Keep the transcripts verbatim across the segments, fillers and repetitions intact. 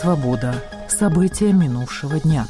Свобода. События минувшего дня.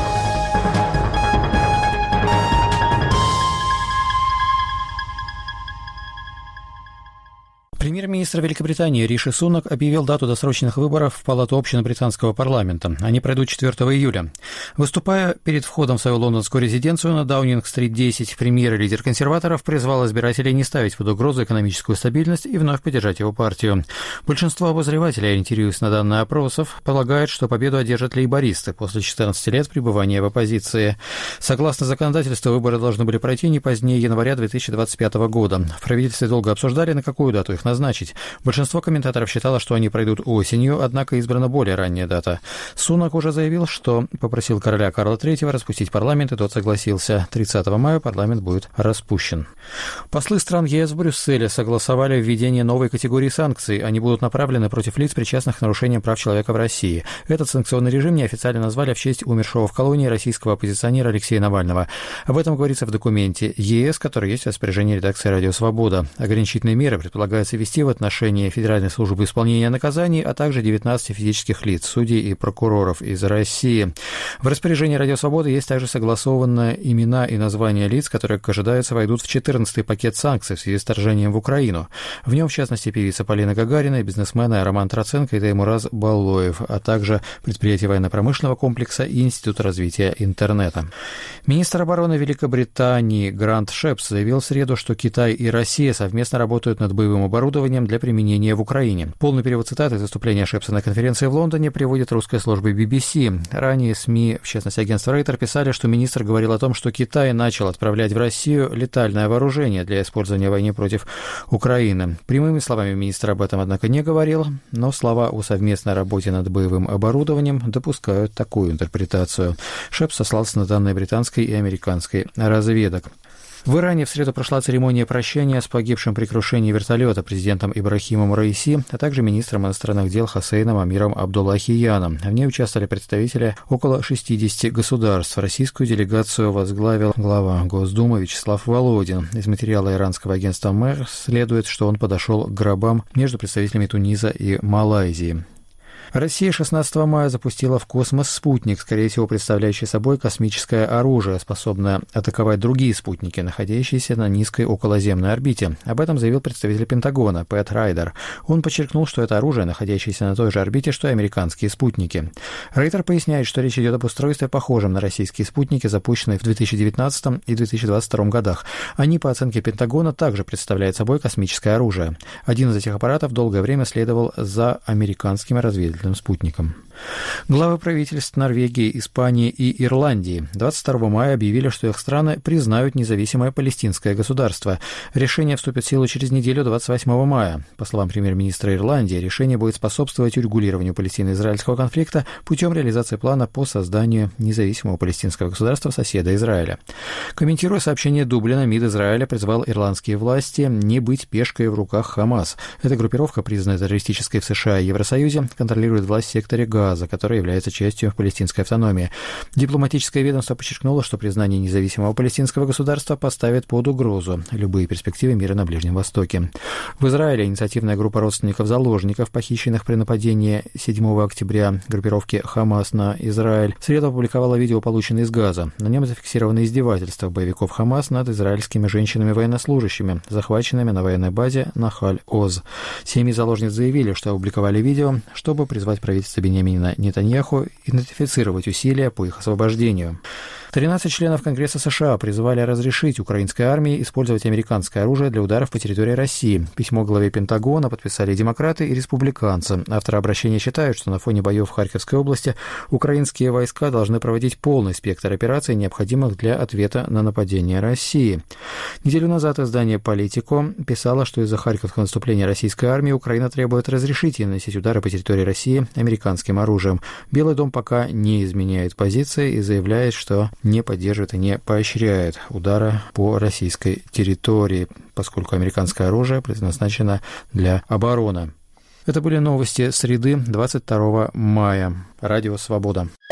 Премьер-министр Великобритании Риши Сунак объявил дату досрочных выборов в Палату общин британского парламента. Они пройдут четвёртого июля. Выступая перед входом в свою лондонскую резиденцию на Даунинг-стрит десять, премьер и лидер консерваторов призвал избирателей не ставить под угрозу экономическую стабильность и вновь поддержать его партию. Большинство обозревателей, ориентируясь на данные опросов, полагают, что победу одержат лейбористы после четырнадцати лет пребывания в оппозиции. Согласно законодательству, выборы должны были пройти не позднее января две тысячи двадцать пятого года. В правительстве долго обсуждали, на какую дату их назначить. Большинство комментаторов считало, что они пройдут осенью, однако избрана более ранняя дата. Сунак уже заявил, что попросил короля Карла третьего распустить парламент, и тот согласился. тридцатого мая парламент будет распущен. Послы стран ЕС в Брюсселе согласовали введение новой категории санкций. Они будут направлены против лиц, причастных к нарушениям прав человека в России. Этот санкционный режим неофициально назвали в честь умершего в колонии российского оппозиционера Алексея Навального. Об этом говорится в документе ЕС, который есть в распоряжении редакции «Радио Свобода». Ограничительные меры предполагается ввести в отношении Федеральной службы исполнения наказаний, а также девятнадцати физических лиц, судей и прокуроров из России. В распоряжении «Радио Свобода» есть также согласованные имена и названия лиц, которые, как ожидается, войдут в четырнадцатый пакет санкций в связи с вторжением в Украину. В нем, в частности, певица Полина Гагарина, бизнесмены Роман Троценко и Теймураз Балоев, а также предприятия военно-промышленного комплекса и Институт развития интернета. Министр обороны Великобритании Грант Шепс заявил в среду, что Китай и Россия совместно работают над боевым оборудованием для применения в Украине. Полный перевод цитаты из выступления Шепса на конференции в Лондоне приводит русская служба би би си. Ранее СМИ, в частности агентство Рейтер, писали, что министр говорил о том, что Китай начал отправлять в Россию летальное вооружение для использования в войне против Украины. Прямыми словами министр об этом, однако, не говорил, но слова о совместной работе над боевым оборудованием допускают такую интерпретацию. Шепс сослался на данные британской и американской разведок. В Иране в среду прошла церемония прощания с погибшим при крушении вертолета президентом Ибрахимом Раиси, а также министром иностранных дел Хосейном Амиром Абдуллахияном. В ней участвовали представители около шестидесяти государств. Российскую делегацию возглавил глава Госдумы Вячеслав Володин. Из материала иранского агентства МЭР следует, что он подошел к гробам между представителями Туниза и Малайзии. Россия шестнадцатого мая запустила в космос спутник, скорее всего, представляющий собой космическое оружие, способное атаковать другие спутники, находящиеся на низкой околоземной орбите. Об этом заявил представитель Пентагона Пэт Райдер. Он подчеркнул, что это оружие, находящееся на той же орбите, что и американские спутники. Райдер поясняет, что речь идет об устройстве, похожем на российские спутники, запущенные в две тысячи девятнадцатом и две тысячи двадцать втором годах. Они, по оценке Пентагона, также представляют собой космическое оружие. Один из этих аппаратов долгое время следовал за американскими разведывательными спутником. Главы правительств Норвегии, Испании и Ирландии двадцать второго мая объявили, что их страны признают независимое палестинское государство. Решение вступит в силу через неделю, двадцать восьмого мая. По словам премьер-министра Ирландии, решение будет способствовать урегулированию палестино-израильского конфликта путем реализации плана по созданию независимого палестинского государства соседа Израиля. Комментируя сообщение Дублина, МИД Израиля призвал ирландские власти не быть пешкой в руках Хамас. Эта группировка, признанная террористической в США и Евросоюзе, контролирует власть в секторе Газа, которая является частью палестинской автономии. Дипломатическое ведомство подчеркнуло, что признание независимого палестинского государства поставит под угрозу любые перспективы мира на Ближнем Востоке. В Израиле инициативная группа родственников заложников, похищенных при нападении седьмого октября группировки Хамас на Израиль, в среду опубликовала видео, полученное из Газа. На нем зафиксированы издевательства боевиков Хамас над израильскими женщинами-военнослужащими, захваченными на военной базе Нахаль-Оз. Семьи заложниц заявили, что опубликовали видео, чтобы призвать правительство Беньямина Нетаньяху идентифицировать усилия по их освобождению. тринадцать членов Конгресса США призвали разрешить украинской армии использовать американское оружие для ударов по территории России. Письмо главе Пентагона подписали демократы и республиканцы. Авторы обращения считают, что на фоне боев в Харьковской области украинские войска должны проводить полный спектр операций, необходимых для ответа на нападение России. Неделю назад издание «Политико» писало, что из-за харьковского наступления российской армии Украина требует разрешить ей наносить удары по территории России американским оружием. Белый дом пока не изменяет позиции и заявляет, что не поддерживает и не поощряет удары по российской территории, поскольку американское оружие предназначено для обороны. Это были новости среды, двадцать второго мая. Радио «Свобода».